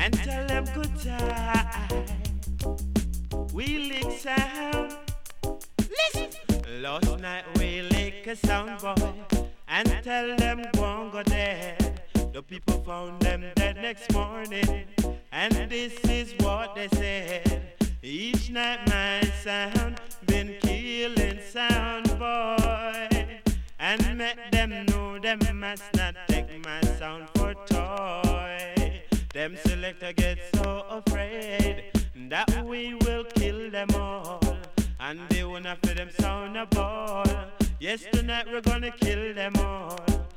and tell them good time. We lick sound. Listen. Last night we lick a sound boy and tell them go on go there. The people found them dead next morning, and this is what they said. Each night my sound been killing sound boy, and make them know them must not take my sound for toy. Them selector get so afraid that we will kill them all, and they wanna feel them sound a ball. Yes, tonight we're gonna kill them all.